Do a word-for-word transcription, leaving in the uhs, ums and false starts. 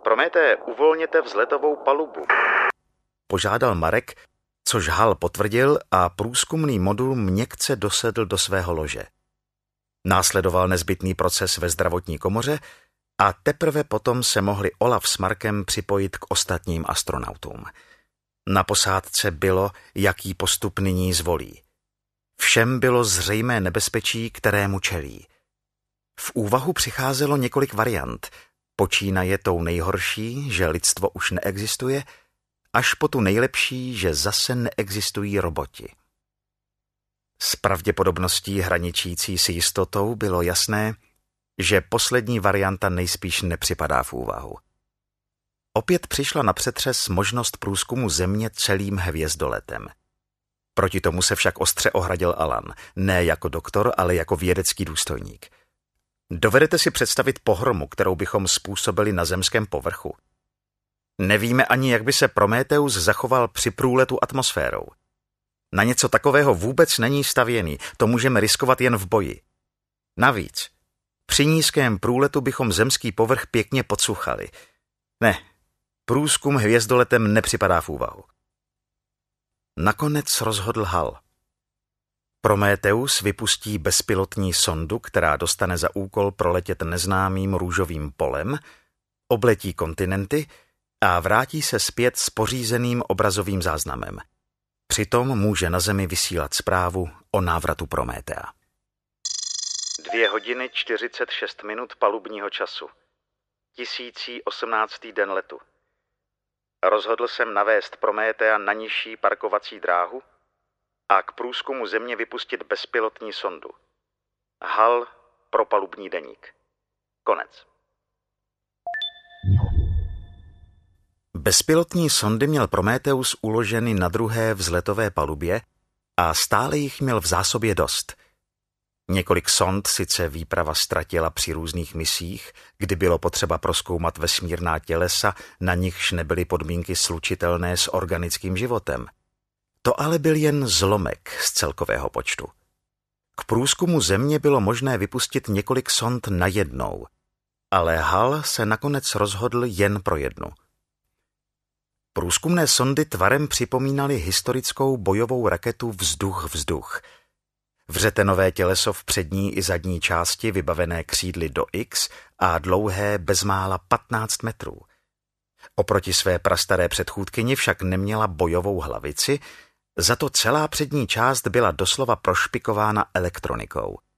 Promété, uvolněte vzletovou palubu. Požádal Marek, což Hal potvrdil a průzkumný modul měkce dosedl do svého lože. Následoval nezbytný proces ve zdravotní komoře a teprve potom se mohli Olaf s Markem připojit k ostatním astronautům. Na posádce bylo, jaký postup nyní zvolí. Všem bylo zřejmé nebezpečí, kterému čelí. V úvahu přicházelo několik variant, počínaje tou nejhorší, že lidstvo už neexistuje, až po tu nejlepší, že zase neexistují roboti. S pravděpodobností hraničící s jistotou bylo jasné, že poslední varianta nejspíš nepřipadá v úvahu. Opět přišla na přetřes možnost průzkumu Země celým hvězdoletem. Proti tomu se však ostře ohradil Alan, ne jako doktor, ale jako vědecký důstojník. Dovedete si představit pohromu, kterou bychom způsobili na zemském povrchu? Nevíme ani, jak by se Prometheus zachoval při průletu atmosférou. Na něco takového vůbec není stavěný, to můžeme riskovat jen v boji. Navíc, při nízkém průletu bychom zemský povrch pěkně podsuchali. Ne, průzkum hvězdoletem nepřipadá v úvahu. Nakonec rozhodl Hal. Prometheus vypustí bezpilotní sondu, která dostane za úkol proletět neznámým růžovým polem, obletí kontinenty a vrátí se zpět s pořízeným obrazovým záznamem. Přitom může na Zemi vysílat zprávu o návratu Prométea. Dvě hodiny čtyřicet šest minut palubního času. Tisící osmnáctý den letu. Rozhodl jsem navést Prométea na nižší parkovací dráhu a k průzkumu Země vypustit bezpilotní sondu. Hal pro palubní deník. Konec. Bezpilotní sondy měl Prometheus uloženy na druhé vzletové palubě a stále jich měl v zásobě dost. Několik sond sice výprava ztratila při různých misích, kdy bylo potřeba prozkoumat vesmírná tělesa, na nichž nebyly podmínky slučitelné s organickým životem. To ale byl jen zlomek z celkového počtu. K průzkumu Země bylo možné vypustit několik sond najednou, ale Hal se nakonec rozhodl jen pro jednu. Průzkumné sondy tvarem připomínaly historickou bojovou raketu vzduch-vzduch. Vřetenové těleso v přední i zadní části vybavené křídly do X a dlouhé bezmála patnáct metrů. Oproti své prastaré předchůdkyni však neměla bojovou hlavici, za to celá přední část byla doslova prošpikována elektronikou.